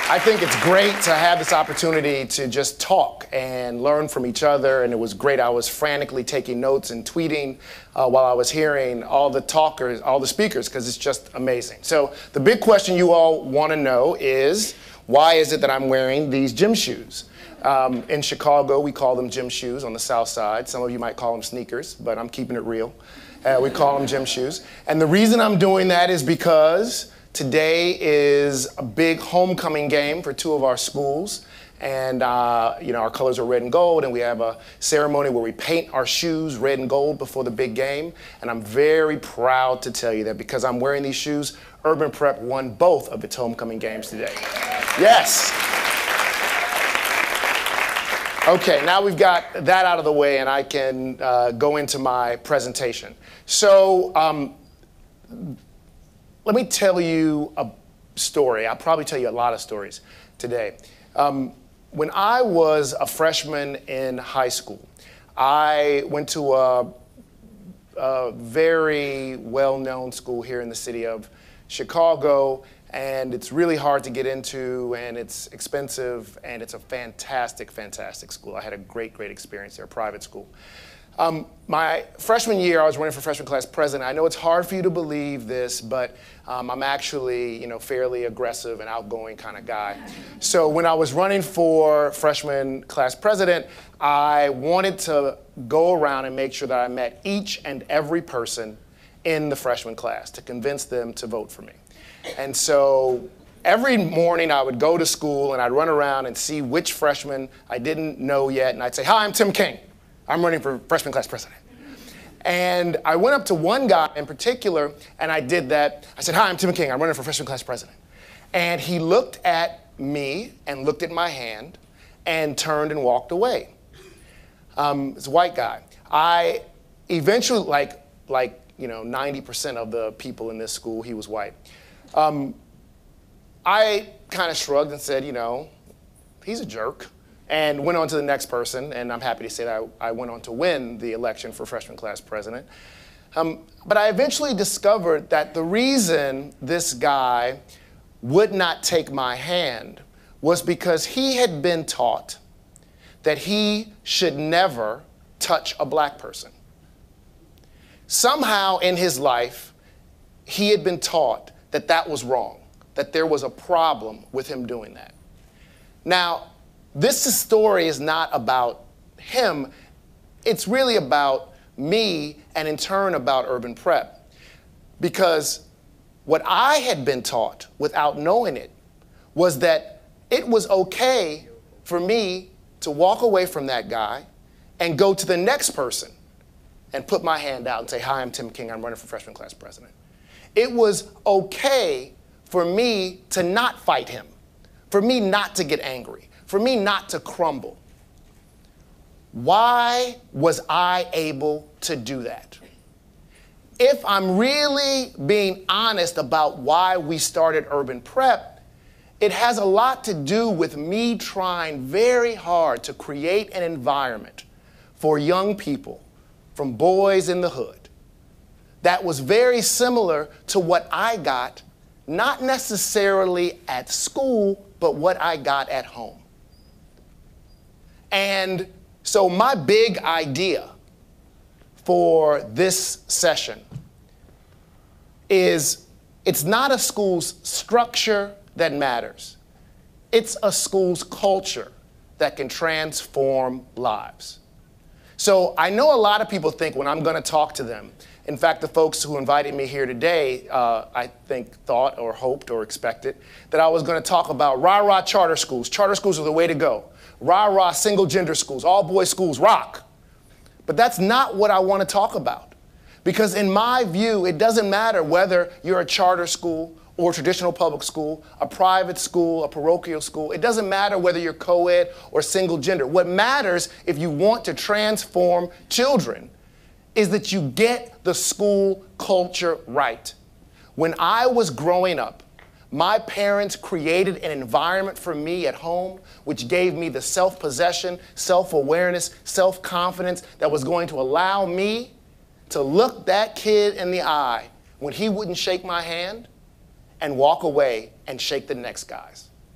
I think it's great to have this opportunity to just talk and learn from each other, and it was great. I was frantically taking notes and tweeting while I was hearing all the talkers, all the speakers, because it's just amazing. So the big question you all want to know is, why is it that I'm wearing these gym shoes? In Chicago, we call them gym shoes on the South Side. Some of you might call them sneakers, but I'm keeping it real. We call them gym shoes. And the reason I'm doing that is because today is a big homecoming game for two of our schools. And our colors are red and gold, and we have a ceremony where we paint our shoes red and gold before the big game. And I'm very proud to tell you that because I'm wearing these shoes, Urban Prep won both of its homecoming games today. Yes. Okay, now we've got that out of the way, and I can go into my presentation. So let me tell you a story. I'll probably tell you a lot of stories today. When I was a freshman in high school, I went to a very well-known school here in the city of Chicago, and it's really hard to get into, and it's expensive, and it's a fantastic, fantastic school. I had a great, great experience there, a private school. My freshman year, I was running for freshman class president. I know it's hard for you to believe this, but I'm actually, fairly aggressive and outgoing kind of guy. So when I was running for freshman class president, I wanted to go around and make sure that I met each and every person in the freshman class to convince them to vote for me. And so every morning I would go to school and I'd run around and see which freshman I didn't know yet, and I'd say, "Hi, I'm Tim King. I'm running for freshman class president." And I went up to one guy in particular, and I did that. I said, "Hi, I'm Tim King. I'm running for freshman class president." And he looked at me and looked at my hand and turned and walked away. It's a white guy. I eventually, like 90% of the people in this school, he was white. I kind of shrugged and said, he's a jerk, and went on to the next person, and I'm happy to say that I went on to win the election for freshman class president. But I eventually discovered that the reason this guy would not take my hand was because he had been taught that he should never touch a black person. Somehow in his life, he had been taught that that was wrong, that there was a problem with him doing that. Now, this story is not about him. It's really about me and in turn about Urban Prep. Because what I had been taught without knowing it was that it was okay for me to walk away from that guy and go to the next person and put my hand out and say, "Hi, I'm Tim King. I'm running for freshman class president." It was okay for me to not fight him, for me not to get angry, for me not to crumble. Why was I able to do that? If I'm really being honest about why we started Urban Prep, it has a lot to do with me trying very hard to create an environment for young people from boys in the hood that was very similar to what I got, not necessarily at school, but what I got at home. And so my big idea for this session is it's not a school's structure that matters. It's a school's culture that can transform lives. So I know a lot of people think when I'm going to talk to them, in fact, the folks who invited me here today, I think, thought or hoped or expected that I was going to talk about rah-rah charter schools. Charter schools are the way to go. Rah-rah single-gender schools, all-boys schools, rock. But that's not what I want to talk about. Because in my view, it doesn't matter whether you're a charter school or a traditional public school, a private school, a parochial school. It doesn't matter whether you're co-ed or single-gender. What matters if you want to transform children is that you get the school culture right. When I was growing up, my parents created an environment for me at home which gave me the self-possession, self-awareness, self-confidence that was going to allow me to look that kid in the eye when he wouldn't shake my hand and walk away and shake the next guy's.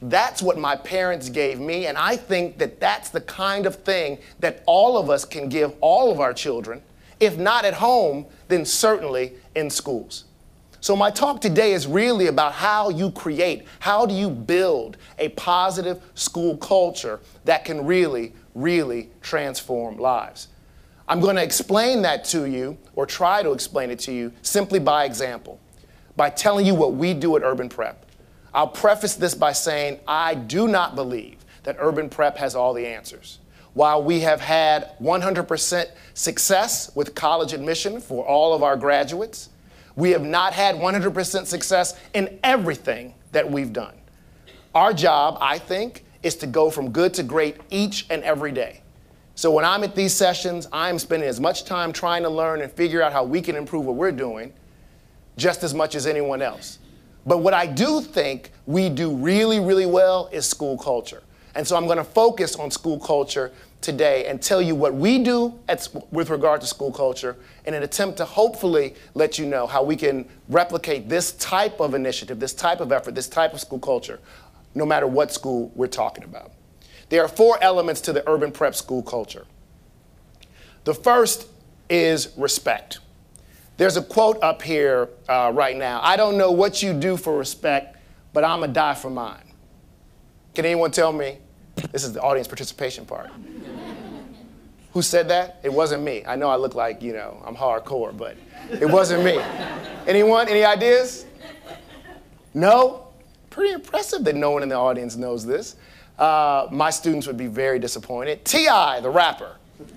That's what my parents gave me, and I think that that's the kind of thing that all of us can give all of our children, if not at home, then certainly in schools. So my talk today is really about how you create, how do you build a positive school culture that can really, really transform lives. I'm going to explain that to you, or try to explain it to you, simply by example, by telling you what we do at Urban Prep. I'll preface this by saying I do not believe that Urban Prep has all the answers. While we have had 100% success with college admission for all of our graduates, we have not had 100% success in everything that we've done. Our job, I think, is to go from good to great each and every day. So when I'm at these sessions, I'm spending as much time trying to learn and figure out how we can improve what we're doing just as much as anyone else. But what I do think we do really, really well is school culture. And so I'm going to focus on school culture today and tell you what we do with regard to school culture in an attempt to hopefully let you know how we can replicate this type of initiative, this type of effort, this type of school culture, no matter what school we're talking about. There are 4 elements to the Urban Prep school culture. The first is respect. There's a quote up here right now. I don't know what you do for respect, but I'm gonna die for mine. Can anyone tell me? This is the audience participation part. Who said that? It wasn't me. I know I look like, you know, I'm hardcore, but it wasn't me. Anyone? Any ideas? No? Pretty impressive that no one in the audience knows this. My students would be very disappointed. T.I., the rapper,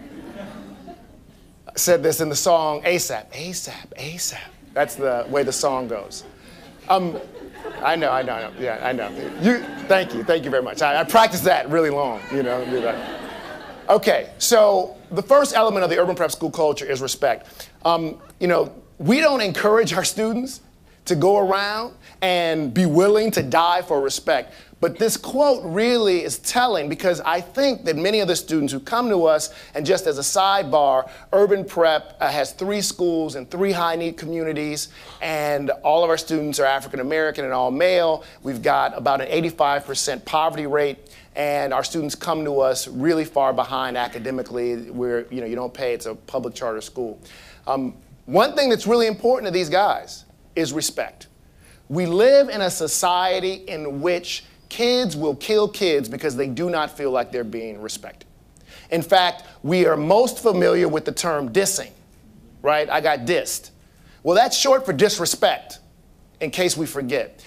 said this in the song ASAP, ASAP, ASAP. That's the way the song goes. I know, yeah, I know. Thank you very much. I practiced that really long, you know. Okay, so the first element of the Urban Prep school culture is respect. You know, we don't encourage our students to go around and be willing to die for respect. But this quote really is telling, because I think that many of the students who come to us, and just as a sidebar, Urban Prep has 3 schools in 3 high-need communities, and all of our students are African American and all male. We've got about an 85% poverty rate, and our students come to us really far behind academically, where you don't pay, it's a public charter school. One thing that's really important to these guys is respect. We live in a society in which kids will kill kids because they do not feel like they're being respected. In fact, we are most familiar with the term dissing, right? I got dissed. Well, that's short for disrespect, in case we forget.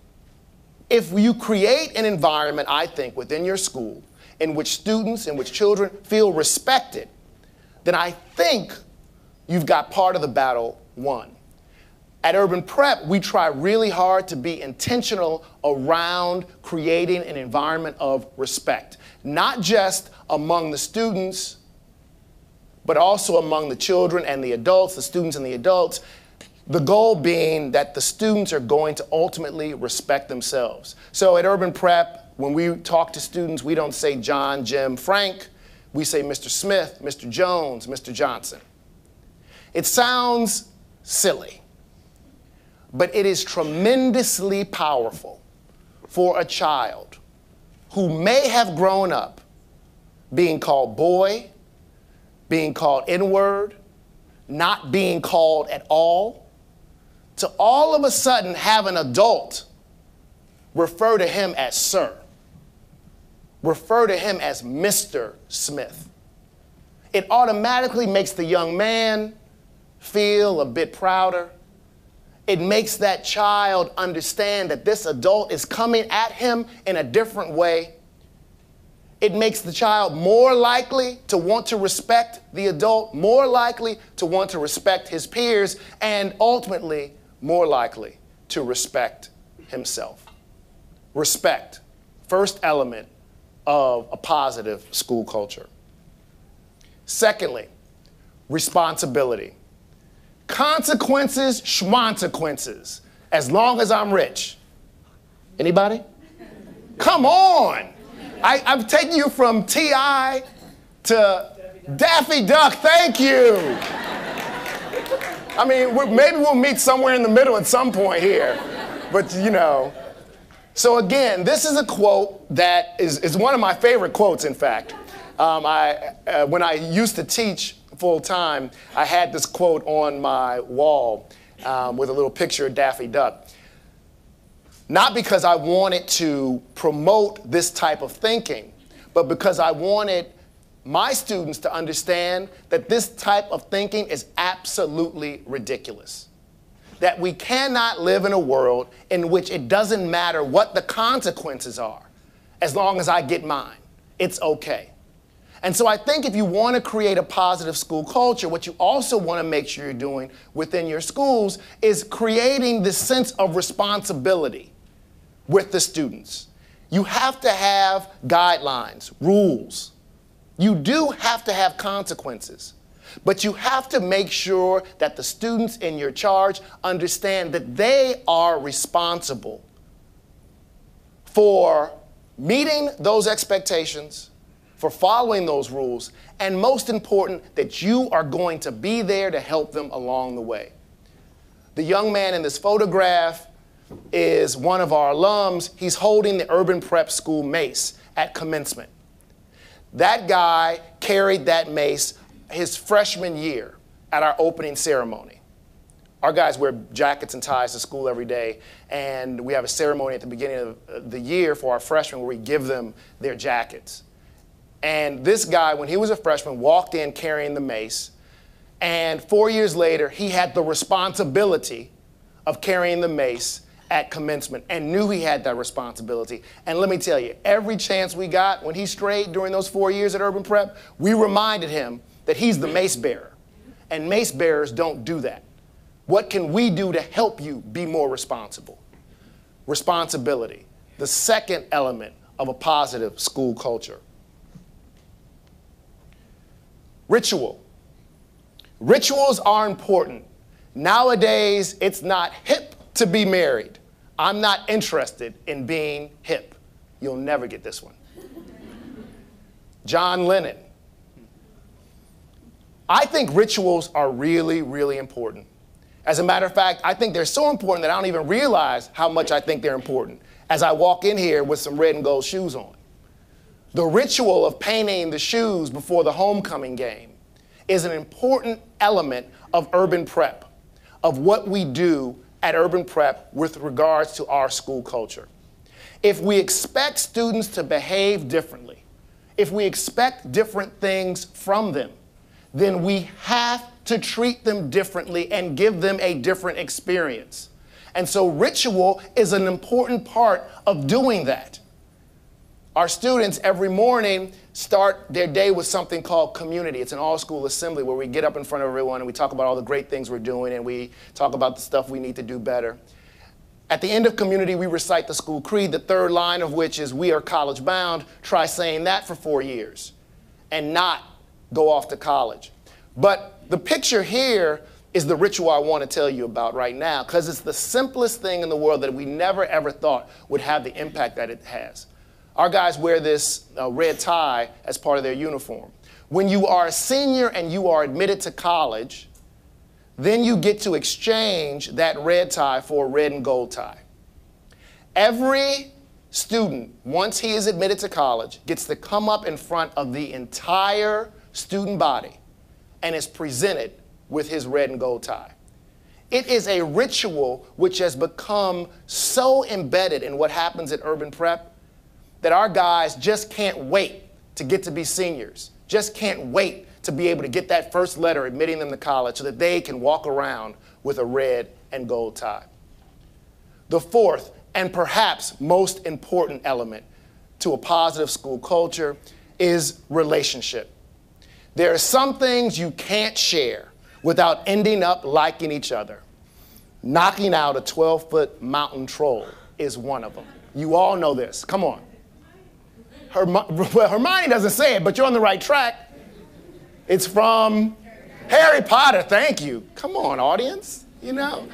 If you create an environment, I think, within your school in which students, in which children feel respected, then I think you've got part of the battle won. At Urban Prep, we try really hard to be intentional around creating an environment of respect, not just among the students, but also among the children and the adults, the students and the adults, the goal being that the students are going to ultimately respect themselves. So at Urban Prep, when we talk to students, we don't say John, Jim, Frank. We say Mr. Smith, Mr. Jones, Mr. Johnson. It sounds silly, but it is tremendously powerful for a child who may have grown up being called boy, being called N-word, not being called at all, to all of a sudden have an adult refer to him as sir, refer to him as Mr. Smith. It automatically makes the young man feel a bit prouder. It makes that child understand that this adult is coming at him in a different way. It makes the child more likely to want to respect the adult, more likely to want to respect his peers, and ultimately more likely to respect himself. Respect, first element of a positive school culture. Secondly, responsibility. Consequences, schmonsequences, as long as I'm rich. Anybody? Come on. I'm taking you from T.I. to Daffy Duck. Thank you. I mean, maybe we'll meet somewhere in the middle at some point here. But, you know, So again, this is a quote that is one of my favorite quotes, in fact. When I used to teach full time, I had this quote on my wall with a little picture of Daffy Duck. Not because I wanted to promote this type of thinking, but because I wanted my students to understand that this type of thinking is absolutely ridiculous. That we cannot live in a world in which it doesn't matter what the consequences are, as long as I get mine. It's okay. And so I think if you want to create a positive school culture, what you also want to make sure you're doing within your schools is creating this sense of responsibility with the students. You have to have guidelines, rules. You do have to have consequences. But you have to make sure that the students in your charge understand that they are responsible for meeting those expectations, for following those rules, and most important, that you are going to be there to help them along the way. The young man in this photograph is one of our alums. He's holding the Urban Prep School mace at commencement. That guy carried that mace his freshman year at our opening ceremony. Our guys wear jackets and ties to school every day, and we have a ceremony at the beginning of the year for our freshmen where we give them their jackets. And this guy, when he was a freshman, walked in carrying the mace, and 4 years later, he had the responsibility of carrying the mace at commencement and knew he had that responsibility. And let me tell you, every chance we got when he strayed during those 4 years at Urban Prep, we reminded him that he's the mace bearer. And mace bearers don't do that. What can we do to help you be more responsible? Responsibility, the second element of a positive school culture. Ritual. Rituals are important. Nowadays, it's not hip to be married. I'm not interested in being hip. You'll never get this one. John Lennon. I think rituals are really, really important. As a matter of fact, I think they're so important that I don't even realize how much I think they're important as I walk in here with some red and gold shoes on. The ritual of painting the shoes before the homecoming game is an important element of Urban Prep, of what we do at Urban Prep with regards to our school culture. If we expect students to behave differently, if we expect different things from them, then we have to treat them differently and give them a different experience. And so ritual is an important part of doing that. Our students every morning start their day with something called community. It's an all-school assembly where we get up in front of everyone and we talk about all the great things we're doing and we talk about the stuff we need to do better. At the end of community, we recite the school creed, the third line of which is, "We are college bound." Try saying that for 4 years and not go off to college. But the picture here is the ritual I want to tell you about right now, because it's the simplest thing in the world that we never ever thought would have the impact that it has. Our guys wear this red tie as part of their uniform. When you are a senior and you are admitted to college, then you get to exchange that red tie for a red and gold tie. Every student, once he is admitted to college, gets to come up in front of the entire student body and is presented with his red and gold tie. It is a ritual which has become so embedded in what happens at Urban Prep that our guys just can't wait to get to be seniors, just can't wait to be able to get that first letter admitting them to college so that they can walk around with a red and gold tie. The fourth and perhaps most important element to a positive school culture is relationship. There are some things you can't share without ending up liking each other. Knocking out a 12-foot mountain troll is one of them. You all know this. Come on. Well, Hermione doesn't say it, but you're on the right track. It's from Harry Potter. Thank you. Come on, audience. You know.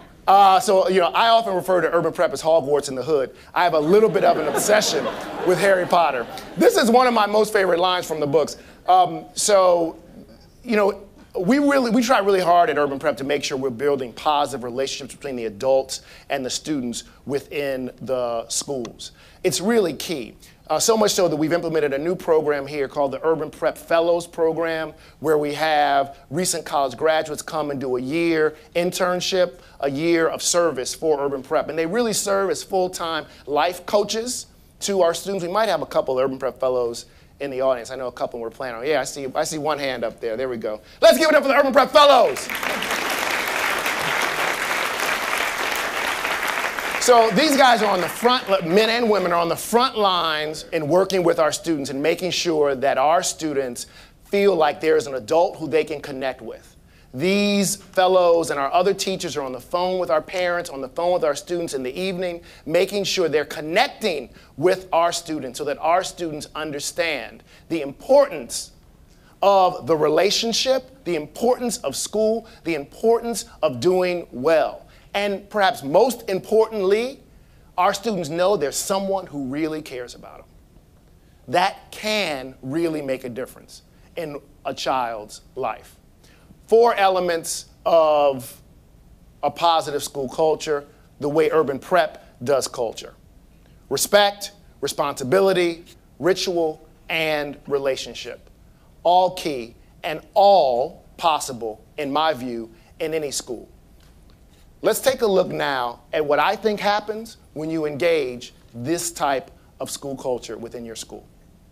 I often refer to Urban Prep as Hogwarts in the hood. I have a little bit of an obsession with Harry Potter. This is one of my most favorite lines from the books. we try really hard at Urban Prep to make sure we're building positive relationships between the adults and the students within the schools. It's really key. So much so that we've implemented a new program here called the Urban Prep Fellows Program, where we have recent college graduates come and do a year internship, a year of service for Urban Prep. And they really serve as full-time life coaches to our students. We might have a couple of Urban Prep Fellows in the audience. I know a couple we're planning on. Yeah, I see one hand up there. There we go. Let's give it up for the Urban Prep Fellows. So these guys are on the front, men and women are on the front lines in working with our students and making sure that our students feel like there's an adult who they can connect with. These fellows and our other teachers are on the phone with our parents, on the phone with our students in the evening, making sure they're connecting with our students so that our students understand the importance of the relationship, the importance of school, the importance of doing well. And perhaps most importantly, our students know there's someone who really cares about them. That can really make a difference in a child's life. 4 elements of a positive school culture, the way Urban Prep does culture: respect, responsibility, ritual, and relationship. All key and all possible, in my view, in any school. Let's take a look now at what I think happens when you engage this type of school culture within your school.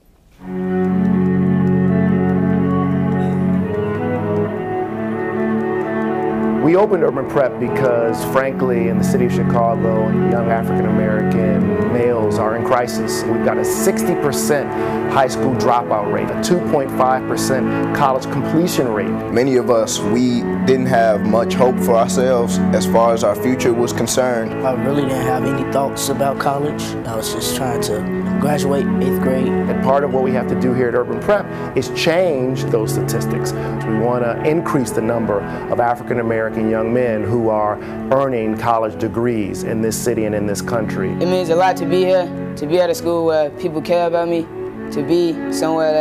We opened Urban Prep because, frankly, in the city of Chicago, young African-American males are in crisis. We've got a 60% high school dropout rate, a 2.5% college completion rate. Many of us, we didn't have much hope for ourselves as far as our future was concerned. I really didn't have any thoughts about college. I was just trying to graduate 8th grade. And part of what we have to do here at Urban Prep is change those statistics. We want to increase the number of African-American young men who are earning college degrees in this city and in this country. It means a lot to be here, to be at a school where people care about me, to be somewhere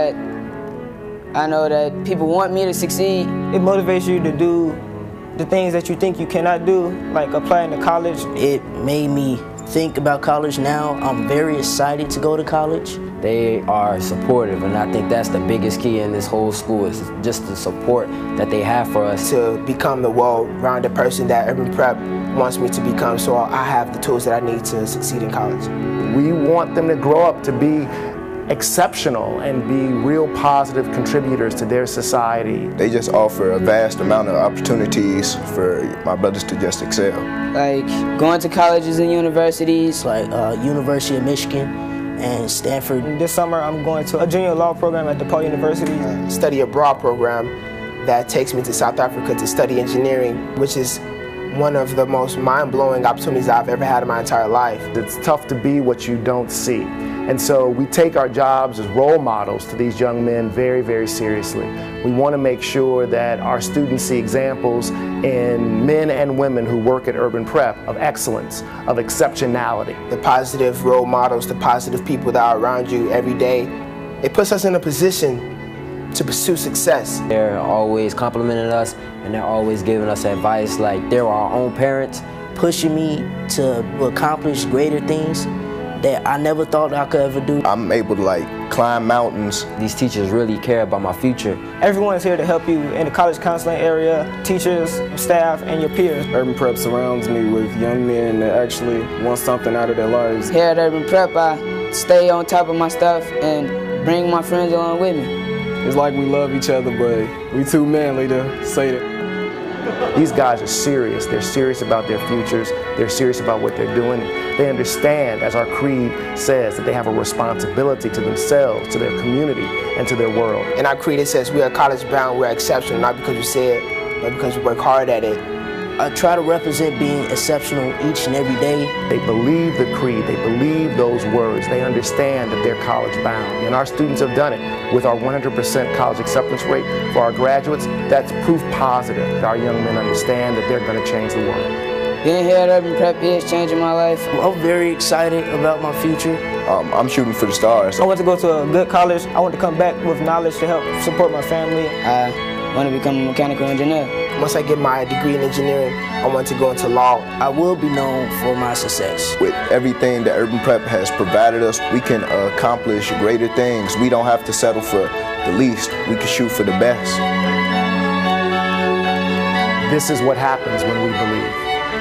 that I know that people want me to succeed. It motivates you to do the things that you think you cannot do, like applying to college. It made me think about college now. I'm very excited to go to college. They are supportive, and I think that's the biggest key in this whole school, is just the support that they have for us. To become the well-rounded person that Urban Prep wants me to become, so I have the tools that I need to succeed in college. We want them to grow up to be exceptional and be real positive contributors to their society. They just offer a vast amount of opportunities for my brothers to just excel. Like going to colleges and universities. Like University of Michigan and Stanford. This summer I'm going to a junior law program at DePaul University. Study abroad program that takes me to South Africa to study engineering, which is one of the most mind-blowing opportunities I've ever had in my entire life. It's tough to be what you don't see. And so we take our jobs as role models to these young men very, very seriously. We want to make sure that our students see examples in men and women who work at Urban Prep of excellence, of exceptionality. The positive role models, the positive people that are around you every day, it puts us in a position to pursue success. They're always complimenting us, and they're always giving us advice like they're our own parents. Pushing me to accomplish greater things that I never thought I could ever do. I'm able to climb mountains. These teachers really care about my future. Everyone is here to help you in the college counseling area, teachers, staff, and your peers. Urban Prep surrounds me with young men that actually want something out of their lives. Here at Urban Prep, I stay on top of my stuff and bring my friends along with me. It's like we love each other, but we too manly to say that. These guys are serious. They're serious about their futures. They're serious about what they're doing. They understand, as our creed says, that they have a responsibility to themselves, to their community, and to their world. And our creed, it says we are college bound, we're exceptional, not because we say it, but because we work hard at it. I try to represent being exceptional each and every day. They believe the creed, they believe those words, they understand that they're college bound. And our students have done it with our 100% college acceptance rate for our graduates. That's proof positive that our young men understand that they're going to change the world. Being here at Urban Prep is changing my life. I'm very excited about my future. I'm shooting for the stars. I want to go to a good college. I want to come back with knowledge to help support my family. I want to become a mechanical engineer. Once I get my degree in engineering, I want to go into law. I will be known for my success. With everything that Urban Prep has provided us, we can accomplish greater things. We don't have to settle for the least. We can shoot for the best. This is what happens when we believe.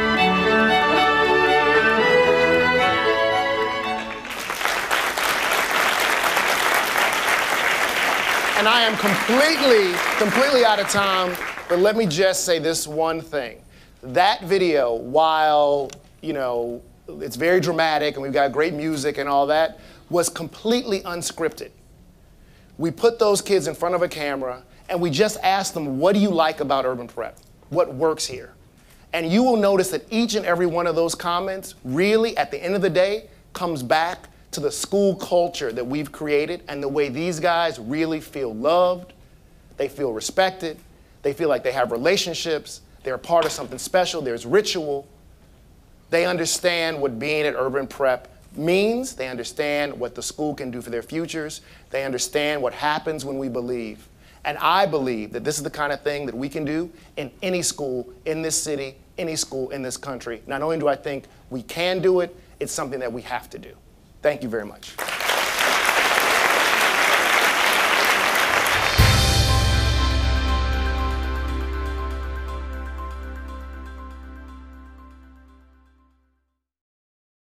And I am completely out of time, but let me just say this one thing. That video, while, you know, it's very dramatic and we've got great music and all that, was completely unscripted. We put those kids in front of a camera and we just asked them, what do you like about Urban Prep? What works here? And you will notice that each and every one of those comments really, at the end of the day, comes back to the school culture that we've created and the way these guys really feel loved, they feel respected, they feel like they have relationships, they're a part of something special, there's ritual. They understand what being at Urban Prep means, they understand what the school can do for their futures, they understand what happens when we believe. And I believe that this is the kind of thing that we can do in any school in this city, any school in this country. Not only do I think we can do it, it's something that we have to do. Thank you very much.